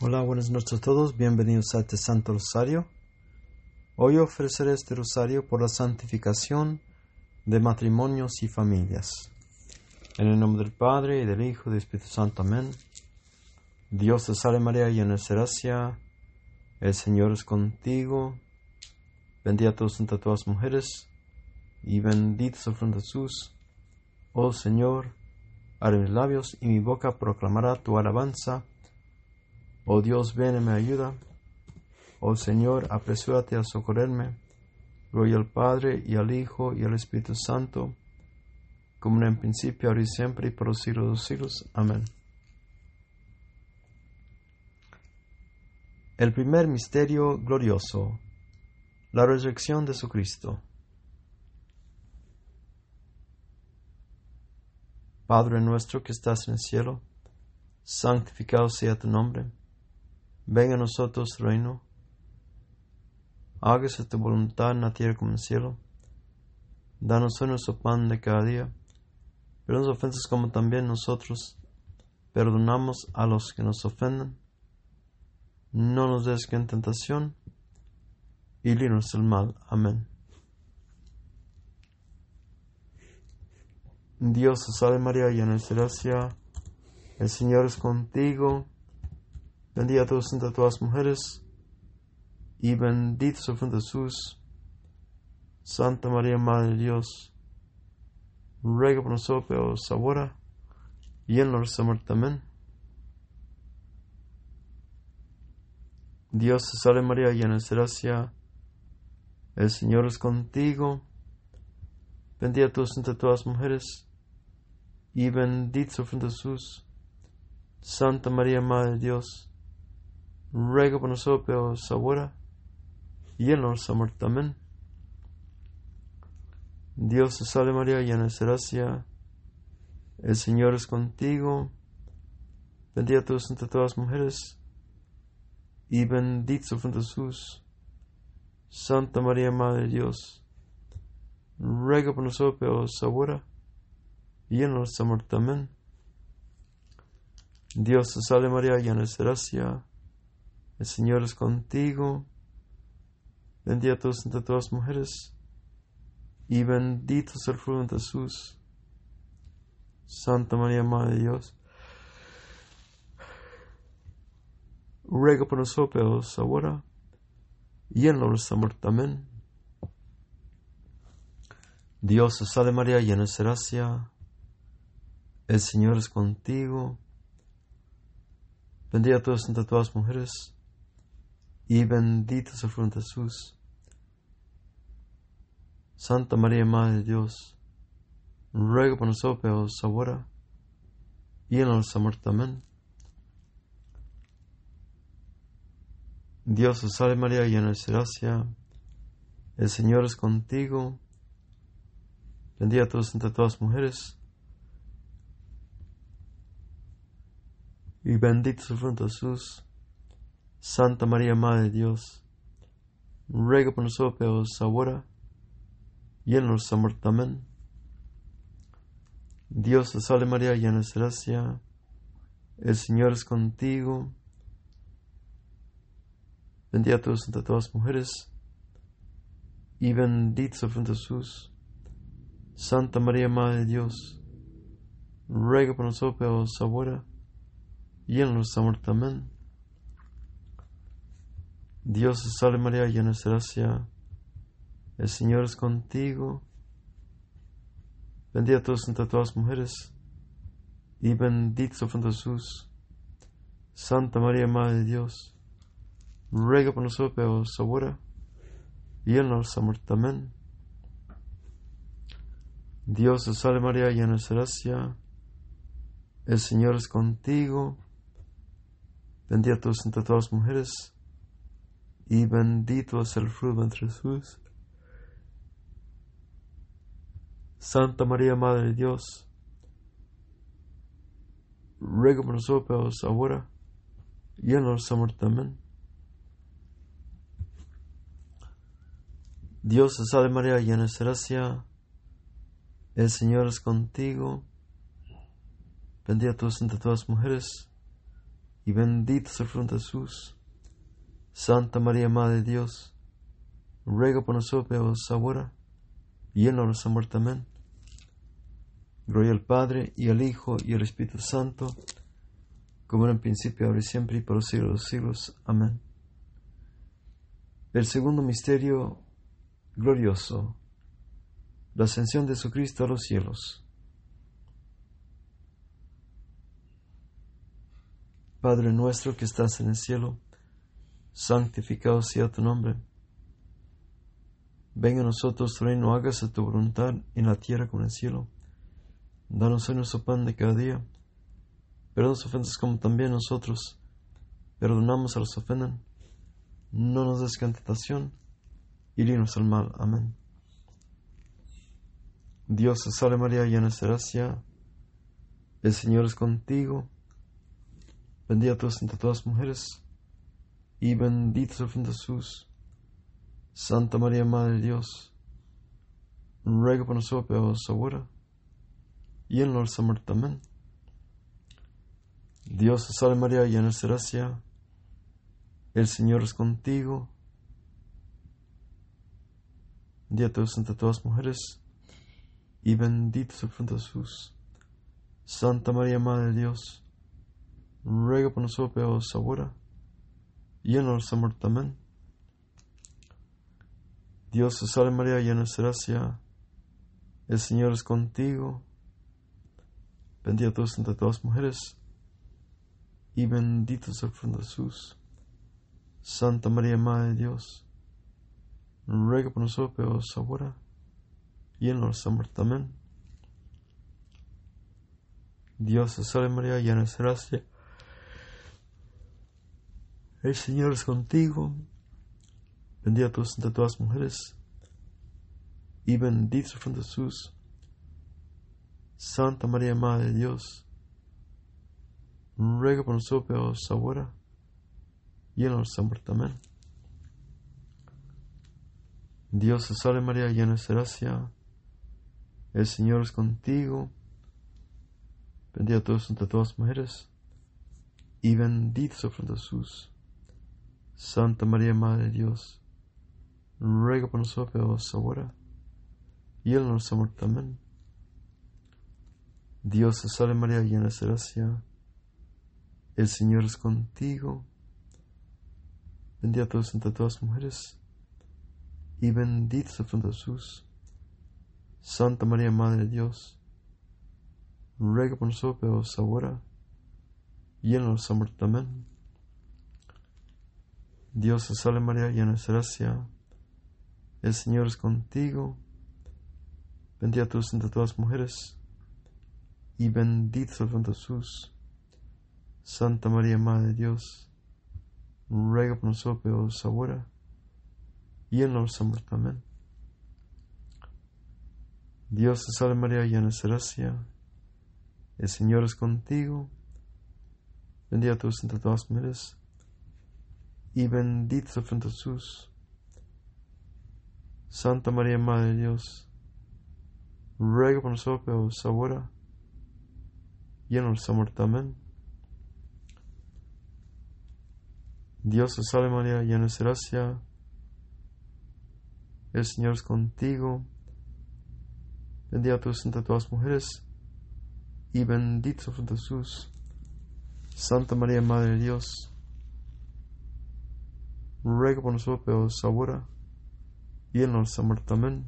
Hola, buenas noches a todos, bienvenidos a este Santo Rosario. Hoy ofreceré este rosario por la santificación de matrimonios y familias. En el nombre del Padre, y del Hijo, y del Espíritu Santo. Amén. Dios te salve María, llena de gracia, el Señor es contigo. Bendita tú entre todas las mujeres, y bendito es el fruto de Jesús. Oh Señor, abre mis labios, y mi boca proclamará tu alabanza. Oh Dios, ven y me ayuda. Oh Señor, apresúrate a socorrerme. Gloria al Padre, y al Hijo, y al Espíritu Santo, como en el principio, ahora y siempre, y por los siglos de los siglos. Amén. El primer misterio glorioso, la resurrección de Jesucristo. Padre nuestro que estás en el cielo, santificado sea tu nombre. Venga a nosotros tu reino. Hágase tu voluntad en la tierra como en el cielo. Danos hoy nuestro pan de cada día. Perdona las ofensas como también nosotros perdonamos a los que nos ofenden. No nos des en tentación, y líbranos del mal. Amén. Dios te salve María, llena de gracia, el Señor es contigo. Bendita tú entre todas las mujeres, y bendito es el fruto de Jesús. Santa María, Madre de Dios, ruega por nosotros pecadores, ahora y en la hora de muerte. Amén. Dios te salve María, llena de gracia, el Señor es contigo. Bendita tú entre todas las mujeres, y bendito es el fruto de Jesús. Santa María, Madre de Dios, ruega por nosotros pecadores, ahora y en la hora de muerte. Amén. Dios te salve María, llena de gracia, el Señor es contigo. Bendita tú entre todas las mujeres, y bendito es el fruto de Jesús. Santa María, Madre de Dios, ruega por nosotros pecadores, ahora y en la hora de muerte. Amén. Dios te salve María, llena de gracia, el Señor es contigo. Bendita tú entre todas las mujeres, y bendito es el fruto de Jesús. Santa María, Madre de Dios, ruega por nosotros pecadores, ahora y en la hora de muerte. Amén. Dios te salve María, llena de gracia, el Señor es contigo. Bendita tú entre todas las mujeres, y bendito es el fruto de Jesús. Santa María, Madre de Dios, ruega por nosotros pecadores, ahora y en la hora de muerte. Amén. Dios te salve María, llena de gracia, el Señor es contigo. Bendita tú entre todas las mujeres, y bendito es el fruto de Jesús. Santa María, Madre de Dios, ruega por nosotros pecadores, ahora y en la hora de muerte. Amén. Dios te salve María, llena de gracia, el Señor es contigo. Bendita tú entre todas las mujeres, y bendito es el fruto de Jesús. Santa María, Madre de Dios, ruega por nosotros pecadores, ahora y en la hora de muerte. Amén. Dios te salve María, llena de gracia, el Señor es contigo. Bendita tú entre todas las mujeres, y bendito es el fruto de Jesús. Santa María, Madre de Dios, ruega por nosotros pecadores, ahora y en la hora de muerte. Amén. Dios te salve María, llena de gracia, el Señor es contigo. Bendita tú entre todas las mujeres, y bendito es el fruto de Jesús. Santa María, Madre de Dios, ruega por nosotros pecadores, ahora y en la hora de muerte. Amén. Dios te salve María, llena de gracia, el Señor es contigo. Bendita tú entre todas las mujeres, y bendito es el fruto de Jesús. Santa María, Madre de Dios, ruega por nosotros pecadores ahora y en la hora de nuestra muerte. Amén. Gloria al Padre, y al Hijo, y al Espíritu Santo, como era en principio, ahora y siempre, y por los siglos de los siglos. Amén. El segundo misterio glorioso, la ascensión de Jesucristo a los cielos. Padre nuestro que estás en el cielo, santificado sea tu nombre. Venga a nosotros tu reino, hágase tu voluntad en la tierra como en el cielo. Danos hoy nuestro pan de cada día. Perdona las ofensas como también nosotros perdonamos a los que ofenden. No nos des en tentación y líbranos del mal. Amén. Dios te salve María, llena eres de gracia. El Señor es contigo. Bendita tú eres entre todas las mujeres, y bendito es el fruto de Jesús. Santa María, Madre de Dios, ruega por nosotros pecadores ahora y en la hora de nuestra muerte. Amén. Dios te salve María, llena eres de gracia. El Señor es contigo. Bendita tú eres entre todas las mujeres, y bendito es el fruto de Jesús. Santa María, Madre de Dios, ruega por nosotros pecadores ahora y en la hora de nuestra muerte. Amén. Dios te salve María, llena eres de gracia. El Señor es contigo. Bendita tú eres entre todas las mujeres, y bendito es el fruto de Jesús. Santa María, Madre de Dios, ruega por nosotros pecadores ahora y en la hora de nuestra muerte. Amén. Dios te salve María, llena eres de gracia. El Señor es contigo. Bendita tú eres entre todas las mujeres, y bendito es el fruto de Jesús. Santa María, Madre de Dios, ruega por nosotros pecadores ahora y en la hora de nuestra muerte. Amén. Dios te salve María, llena eres de gracia. El Señor es contigo. Bendita tú eres entre todas las mujeres, y bendito es el fruto de Jesús. Santa María, Madre de Dios, ruega por nosotros pecadores ahora y en la hora de nuestra muerte. Amén. Dios te salve María, llena eres de gracia. El Señor es contigo. Bendita tú eres entre todas las mujeres, y bendito es el fruto de Jesús. Santa María, Madre de Dios, ruega por nosotros pecadores ahora y en la hora de nuestra muerte. Amén. Dios te salve María, llena eres de gracia. El Señor es contigo. Bendita tú eres entre todas las mujeres, y bendito es el fruto de Jesús. Santa María, Madre de Dios, ruega por nosotros pecadores ahora y en la hora de nuestra muerte. Amén. Dios te salve María, llena eres de gracia. El Señor es contigo. Bendita tú eres entre todas las mujeres, y bendito es el fruto de Jesús. Santa María, Madre de Dios, ruega por nosotros pecadores ahora y en la hora de nuestra muerte. Amén. Dios te salve María, llena eres de gracia. El Señor es contigo. Bendita tú eres entre todas las mujeres, y bendito es el fruto de Jesús. Santa María, Madre de Dios, ruega por nosotros pecadores ahora y en la hora de nuestra muerte. Amén.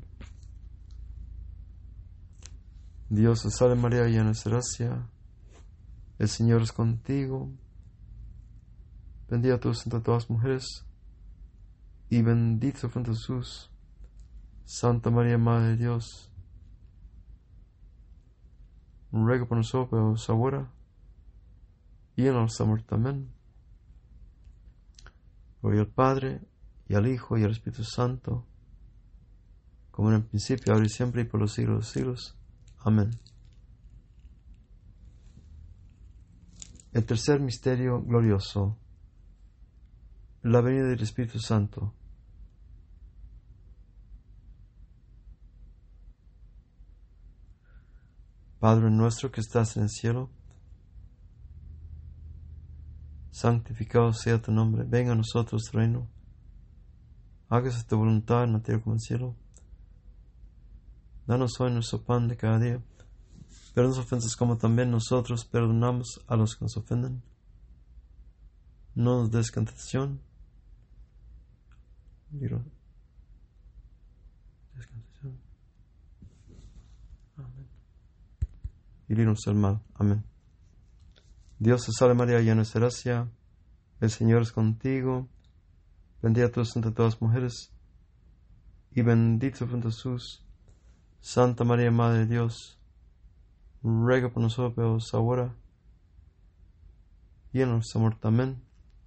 Dios te salve María, llena eres de gracia. El Señor es contigo. Bendita tú eres entre todas las mujeres, y bendito es el fruto de Jesús. Santa María, Madre de Dios, ruega por nosotros pecadores ahora y en la hora de nuestra muerte. Amén. Gloria al Padre, y al Hijo, y al Espíritu Santo, como en el principio, ahora y siempre, y por los siglos de los siglos. Amén. El tercer misterio glorioso, la venida del Espíritu Santo. Padre nuestro que estás en el cielo, santificado sea tu nombre, venga a nosotros tu reino, hágase tu voluntad en la tierra como en el cielo. Danos hoy nuestro pan de cada día, perdona las ofensas como también nosotros perdonamos a los que nos ofenden. No nos des tentación, y líbranos del mal. Amén. Dios te salve María, llena eres de gracia, el Señor es contigo, bendita tú eres entre todas las mujeres, y bendito es el fruto de Jesús. Santa María, Madre de Dios, ruega por nosotros pecadores ahora y en nuestra muerte. Amén.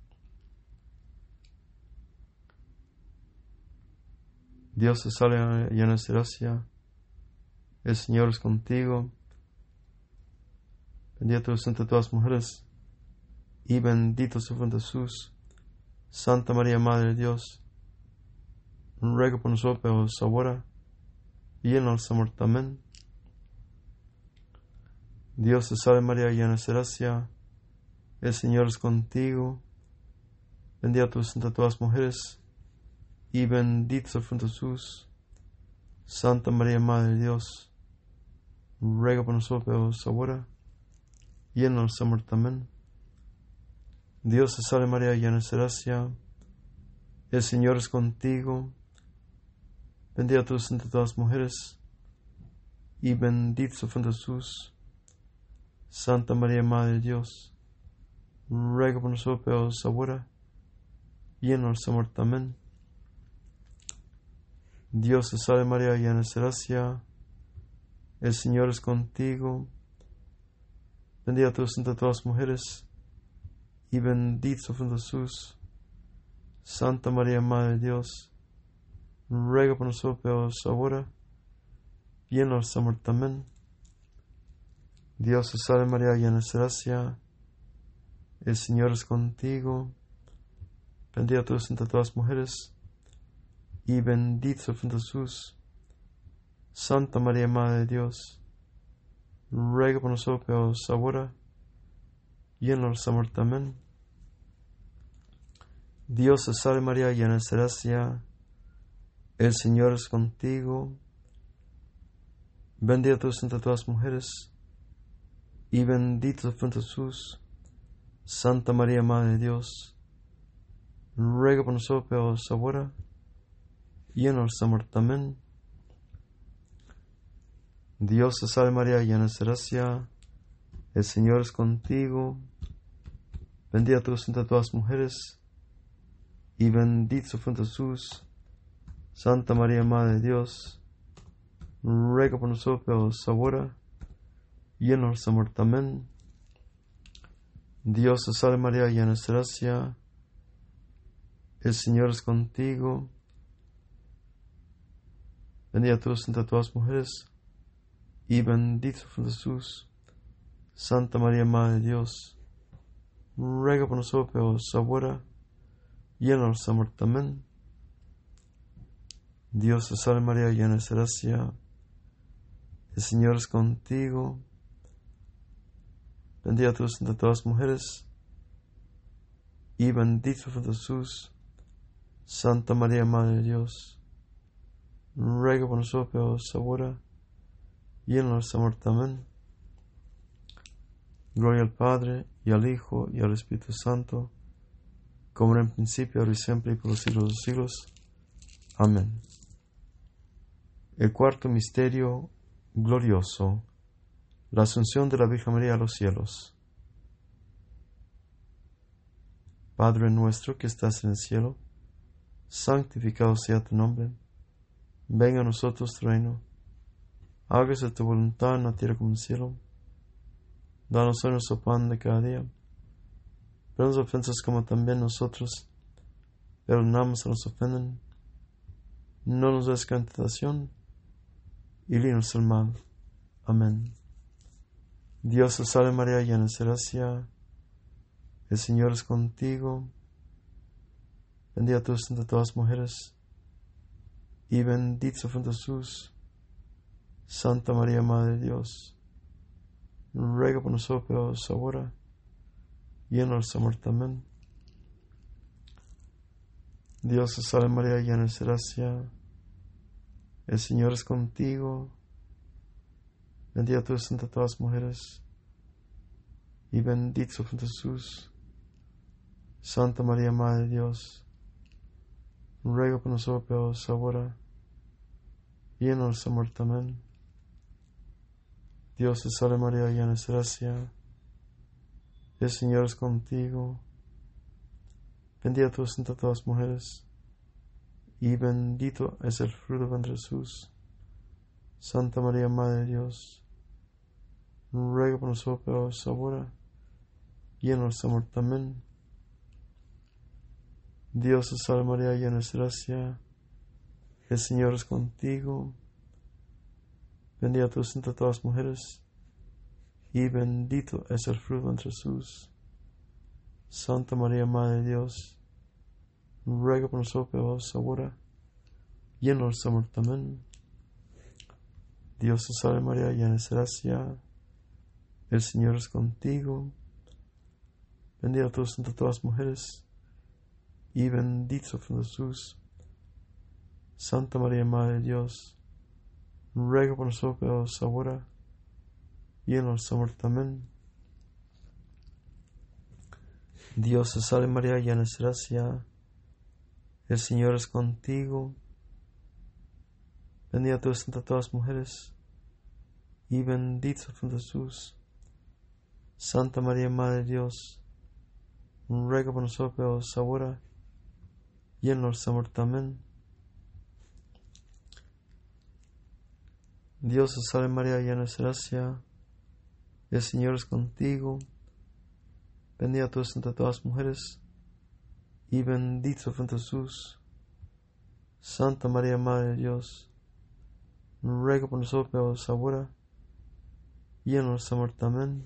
Dios te salve, llena eres de gracia, el Señor es contigo, bendita tú eres entre todas las mujeres, y bendito es el fruto de Jesús. Santa María, Madre de Dios, ruega por nosotros pecadores ahora y en nuestra muerte. Amén. Dios te salve María, llena eres de gracia, el Señor es contigo, bendita tú eres entre todas las mujeres, y bendito es el fruto de Jesús. Santa María, Madre de Dios, ruega por nosotros pecadores ahora y en nuestra muerte. Amén. Dios te salve María, llena eres de gracia, el Señor es contigo, bendita tú eres entre todas las mujeres, y bendito es el fruto de Jesús. Santa María, Madre de Dios, ruega por nosotros pecadores ahora y en nuestra muerte. Amén. Dios te salve María, llena eres de gracia, el Señor es contigo, bendita tú eres entre todas las mujeres, y bendito es el fruto de Jesús. Santa María, Madre de Dios, ruega por nosotros pecadores ahora y en nuestra muerte. Amén. Dios te salve María, llena eres de gracia, el Señor es contigo, bendita tú eres entre todas las mujeres, y bendito es el fruto de Jesús. Santa María, Madre de Dios, ruega por nosotros pecadores ahora y en nuestra muerte. Amén. Dios te salve María, llena eres de gracia, el Señor es contigo, bendita tú eres entre todas las mujeres, y bendito es el fruto de Jesús. Santa María, Madre de Dios, ruega por nosotros pecadores ahora y en nuestra muerte. Amén. Dios te salve María, llena eres de gracia, el Señor es contigo, bendita tú eres entre todas las mujeres, y bendito es el fruto de Jesús. Santa María, Madre de Dios, ruega por nosotros pecadores ahora y en nuestra muerte. Amén. Dios te salve María, llena eres de gracia, el Señor es contigo, bendita tú eres entre todas las mujeres, y bendito es el fruto de Jesús. Santa María, Madre de Dios, ruega por nosotros pecadores ahora y en nuestra muerte. Amén. Dios te salve María, llena eres de gracia, el Señor es contigo, bendita tú eres entre todas las mujeres, y bendito es el fruto de Jesús. Santa María, Madre de Dios, ruega por nosotros pecadores ahora y en nuestra muerte. Amén. Gloria al Padre, y al Hijo, y al Espíritu Santo, como era en principio, ahora y siempre, y por los siglos de los siglos. Amén. El cuarto misterio glorioso, la Asunción de la Virgen María a los cielos. Padre nuestro que estás en el cielo, santificado sea tu nombre. Venga a nosotros tu reino. Hágase tu voluntad en la tierra como en el cielo. Danos hoy nuestro pan de cada día. Perdona las ofensas como también nosotros perdonamos a los que nos ofenden. No nos des tentación y líbranos del mal. Amén. Dios te salve María, llena eres de gracia, el Señor es contigo, bendita tú eres entre todas las mujeres, y bendito es el fruto de Jesús. Santa María, Madre de Dios, ruega por nosotros pecadores ahora llenos de amor. Amén. Dios te salve María, llena eres de gracia, el Señor es contigo, bendita tú eres entre todas las mujeres, y bendito es el fruto de Jesús. Santa María, Madre de Dios, ruega por nosotros pecadores ahora, y en nuestra muerte. Amén. Dios te salve María, llena eres de gracia, el Señor es contigo, bendita tú eres entre todas las mujeres, y bendito es el fruto de tu vientre Jesús. Santa María, Madre de Dios, ruega por nosotros pecadores ahora, y en nuestra muerte. Amén. Dios te salve María, llena eres de gracia, el Señor es contigo, bendita tú eres entre todas las mujeres, y bendito es el fruto de tu vientre Jesús. Santa María, Madre de Dios, ruega por nosotros pecadores ahora, y en nuestra muerte. Amén. Dios te salve María, llena eres de gracia, el Señor es contigo, bendita tú eres entre todas las mujeres, y bendito es el fruto de Jesús. Santa María, Madre de Dios, ruega por nosotros pecadores ahora, y en nuestra muerte. Amén. Dios te salve María, llena eres de gracia, el Señor es contigo, bendita tú eres entre todas las mujeres, y bendito es el fruto de Jesús. Santa María, Madre de Dios, ruega por nosotros pecadores ahora, y en nuestra muerte. Amén. Dios te salve María, llena eres de gracia, el Señor es contigo, bendita tú eres entre todas las mujeres, y bendito es el fruto de Jesús. Santa María, Madre de Dios, ruega por nosotros pecadores ahora, y en nuestra muerte. Amén.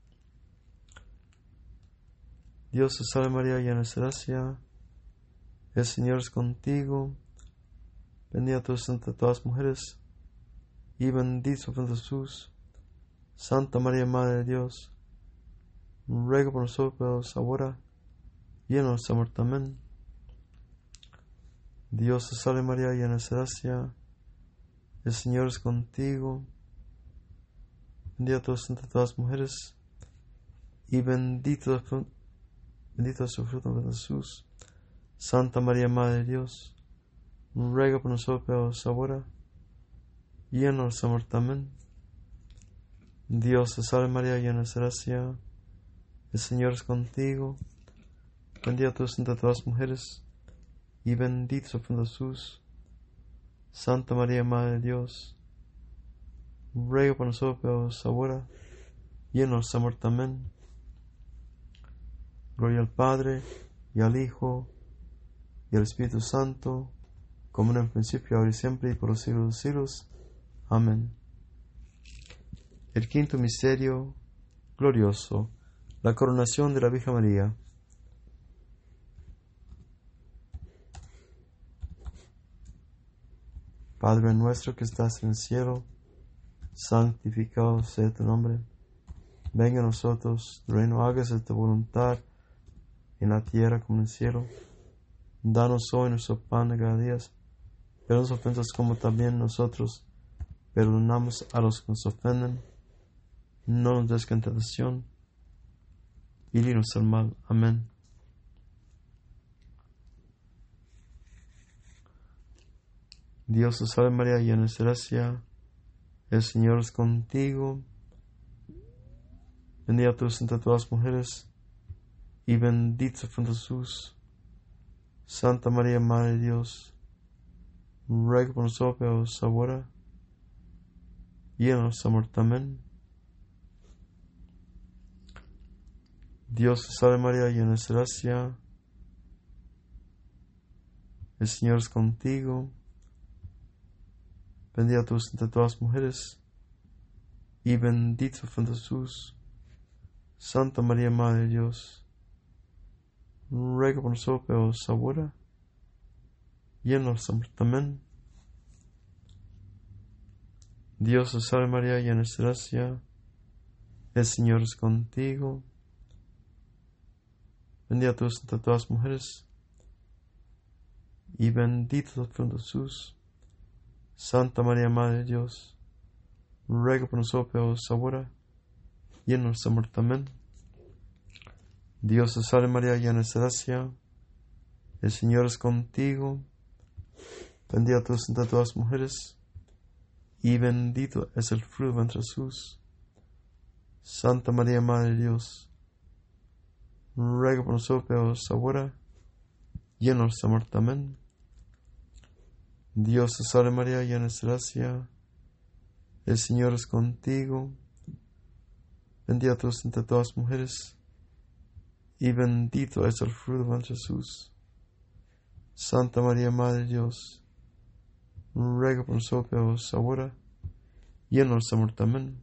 Dios te salve María, llena eres de gracia, el Señor es contigo, bendita tú eres entre todas las mujeres, y bendito es el fruto de Jesús. Santa María, Madre de Dios, ruega por nosotros pecadores ahora, y en nuestra muerte. Amén. Dios te salve María, llena eres de gracia, el Señor es contigo, bendita tú eres entre todas las mujeres, y bendito es el fruto de Jesús. Santa María, Madre de Dios, ruega por nosotros pecadores ahora, y en nuestra muerte. Amén. Dios te salve María, llena eres de gracia, el Señor es contigo, bendita tú eres entre todas las mujeres, y bendito es el fruto de Jesús. Santa María, Madre de Dios, ruega por nosotros pecadores ahora, y en nuestra muerte. Amén. Gloria al Padre, y al Hijo, y al Espíritu Santo, como en el principio, ahora y siempre, y por los siglos de los siglos. Amén. El quinto misterio glorioso, la coronación de la Virgen María. Padre nuestro que estás en el cielo, santificado sea tu nombre. Venga a nosotros tu reino, hágase tu voluntad en la tierra como en el cielo. Danos hoy nuestro pan de cada día. Perdona las ofensas como también nosotros perdonamos a los que nos ofenden. No nos des en tentación, y líbranos del mal. Amén. Dios te salve María, llena eres de gracia, el Señor es contigo, bendita tú eres entre todas las mujeres, y bendito es el fruto de Jesús. Santa María, Madre de Dios, ruega por nosotros pecadores ahora, y en nuestra muerte. Amén. Dios te salve María, llena eres de gracia, el Señor es contigo, bendita tú eres entre todas las mujeres, y bendito es el fruto de Jesús. Santa María, Madre de Dios, ruega por nosotros pecadores ahora, y en nuestra muerte. Amén. Dios te salve María, llena eres de gracia, el Señor es contigo, Bendita tú eres entre todas las mujeres, y bendito es el fruto de Jesús. Santa María, Madre de Dios, ruega por nosotros pecadores ahora y en nuestra muerte. Amén. Dios te salve María, llena de gracia, el Señor es contigo. Bendita tú eres entre todas las mujeres, y bendito es el fruto de tu vientre Jesús. Santa María, Madre de Dios, ruega por nosotros pecadores ahora y en nuestra muerte. Amén. Dios te salve María, llena de gracia, el Señor es contigo. Bendita tú eres entre todas las mujeres, y bendito es el fruto de tu vientre Jesús. Santa María, Madre de Dios, ruega por nosotros pecadores ahora y en nuestra muerte. Amén.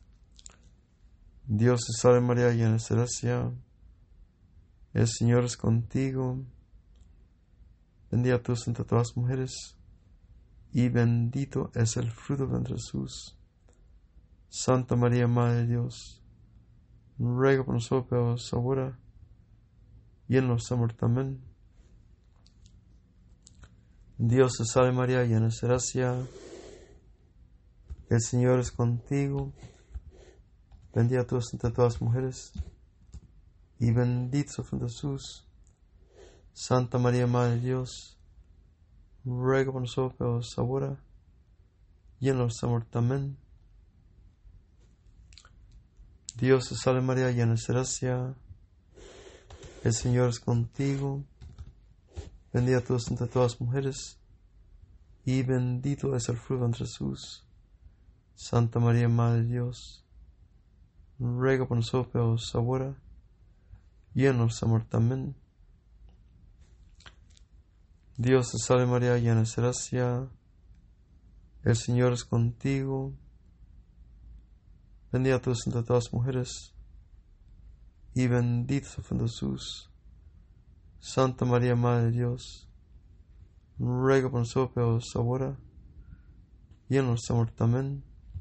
Dios te salve María, llena de gracia, el Señor es contigo. Bendita tú eres entre todas las mujeres, y bendito es el fruto de tu vientre Jesús. Santa María, Madre de Dios, ruega por nosotros pecadores ahora y en nuestra muerte. Amén. Dios te salve María, llena de gracia, el Señor es contigo. Bendita tú eres entre todas las mujeres, y bendito es el fruto de Jesús. Santa María, Madre de Dios, ruega por nosotros pecadores ahora y en nuestra muerte. Amén. Dios te salve María, llena de gracia, el Señor es contigo. Bendita tú eres entre todas las mujeres, y bendito es el fruto de tu vientre Jesús. Santa María, Madre de Dios, ruega por nosotros pecadores ahora y en nuestra muerte. Amén. Dios te salve María, llena de gracia, el Señor es contigo. Bendita tú eres entre todas las mujeres, y bendito es el fruto de Jesús. Santa María, Madre de Dios, ruega por nosotros pecadores ahora y en nuestra muerte. Amén.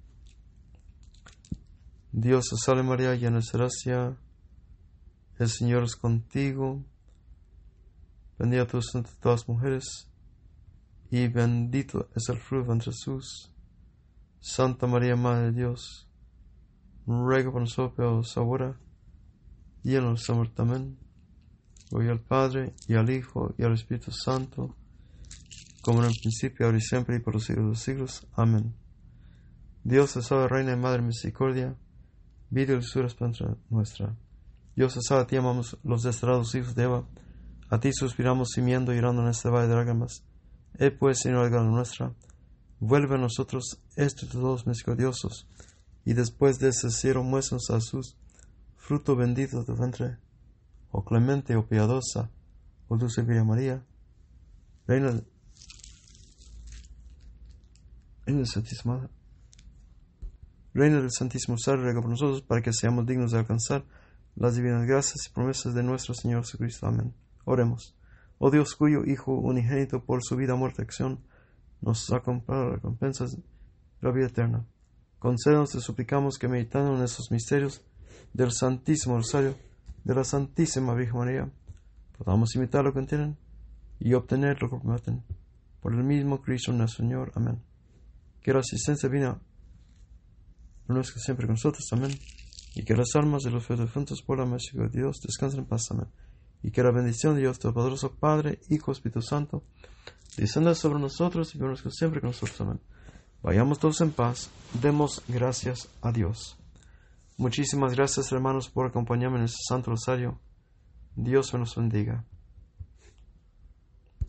Dios te salve María, llena de gracia, el Señor es contigo. Bendita tú eres entre todas las mujeres, y bendito es el fruto de tu vientre Jesús. Santa María, Madre de Dios, ruega por nosotros pecadores ahora y en nuestra muerte. Amén. Gloria al Padre, y al Hijo, y al Espíritu Santo, como en el principio, ahora y siempre, y por los siglos de los siglos. Amén. Dios te salve, Reina y Madre de Misericordia, vida y dulzura esperanza nuestra. Dios te salve, a ti amamos los desterrados hijos de Eva, a ti suspiramos gimiendo y llorando en este valle de lágrimas. Pues, Señor, la gran nuestra, vuelve a nosotros de todos misericordiosos, y después de ese cielo muéstranos a Jesús, fruto bendito de tu vientre. Oh clemente, oh piadosa, oh dulce Virgen María, Reina del Santísimo Rosario, ruega por nosotros para que seamos dignos de alcanzar las divinas gracias y promesas de nuestro Señor Jesucristo. Amén. Oremos. Oh Dios, cuyo Hijo unigénito por su vida, muerte y acción nos ha comprado recompensas de la vida eterna, concédenos, te suplicamos, que meditando en estos misterios del Santísimo Rosario de la Santísima Virgen María, podamos imitar lo que contienen y obtener lo que prometen. Por el mismo Cristo nuestro Señor. Amén. Que la asistencia divina permanezca siempre con nosotros. Amén. Y que las almas de los fieles difuntos por la misericordia de Dios descansen en paz. Amén. Y que la bendición de Dios Todopoderoso, Padre, Hijo, Espíritu Santo, descienda sobre nosotros y permanezca siempre con nosotros. Amén. Vayamos todos en paz. Demos gracias a Dios. Muchísimas gracias, hermanos, por acompañarme en este Santo Rosario. Dios nos bendiga.